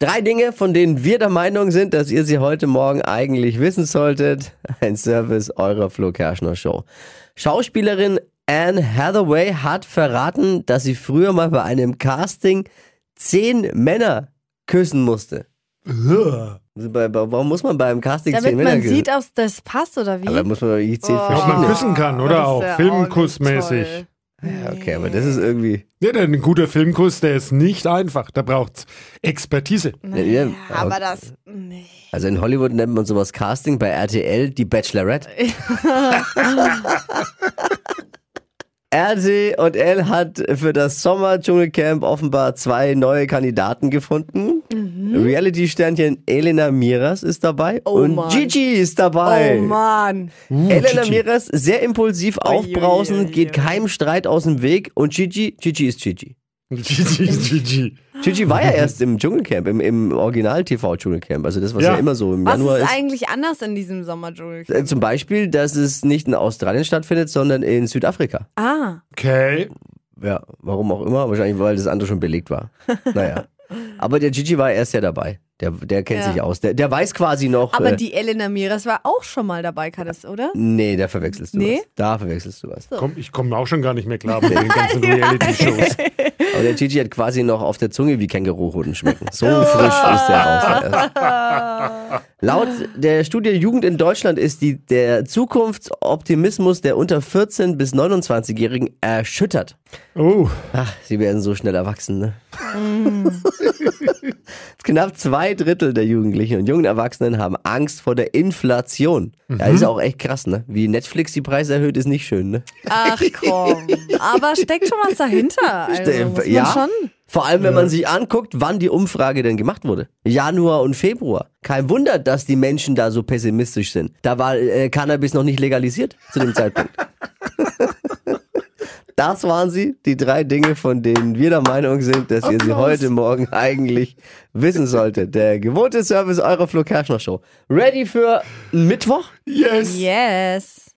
3 Dinge, von denen wir der Meinung sind, dass ihr sie heute Morgen eigentlich wissen solltet. Ein Service eurer Flo Kerschner Show. Schauspielerin Anne Hathaway hat verraten, dass sie früher mal bei einem Casting 10 Männer küssen musste. Warum muss man bei einem Casting 10 Männer küssen? Damit man sieht, ob das passt oder wie? Aber muss man doch nicht 10 Ob verschiedene. man küssen kann, oder auch filmkussmäßig. Ja, okay, aber das ist irgendwie... Ja, ein guter Filmkuss, der ist nicht einfach. Da braucht's Expertise. Ja, Aber das... Nee. Also in Hollywood nennt man sowas Casting, bei RTL die Bachelorette. RTL hat für das Sommer-Dschungelcamp offenbar 2 neue Kandidaten gefunden. Reality-Sternchen Elena Miras ist dabei und Mann. Gigi ist dabei. Oh Mann. Elena Gigi. Miras, sehr impulsiv, aufbrausend, geht keinem Streit aus dem Weg und Gigi ist Gigi. Gigi ist Gigi. Gigi war ja erst im Dschungelcamp, im Original-TV-Dschungelcamp. Also das, was ja immer so im Was Januar ist ist. eigentlich anders in diesem Sommerdschungel? Zum Beispiel, dass es nicht in Australien stattfindet, sondern in Südafrika. Okay. Ja, warum auch immer. Wahrscheinlich, weil das andere schon belegt war. Naja. Aber der Gigi war erst ja dabei. Der kennt sich aus. Der weiß quasi noch. Aber die Elena Miras war auch schon mal dabei, kann das, oder? Nee, da verwechselst du Nee? was. Da verwechselst du was. Ich komme auch schon gar nicht mehr klar mit den ganzen Reality-Shows. Aber der Gigi hat quasi noch auf der Zunge wie Känguruhoden schmecken. So frisch ist der raus. Laut der Studie Jugend in Deutschland ist der Zukunftsoptimismus der unter 14- bis 29-Jährigen erschüttert. Oh, Ach, sie werden so schnell erwachsen, ne? Knapp 2/3 der Jugendlichen und jungen Erwachsenen haben Angst vor der Inflation. Ja, ist auch echt krass, ne? Wie Netflix die Preise erhöht, ist nicht schön, ne? Ach komm. Aber steckt schon was dahinter. Also, muss man ja, schon. vor allem, wenn man sich anguckt, wann die Umfrage denn gemacht wurde. Januar und Februar. Kein Wunder, dass die Menschen da so pessimistisch sind. Da war Cannabis noch nicht legalisiert zu dem Zeitpunkt. Das waren sie, die 3 Dinge, von denen wir der Meinung sind, dass ihr sie heute Morgen eigentlich wissen solltet. Der gewohnte Service eurer Flo Kerschner Show. Ready für Mittwoch? yes. Yes.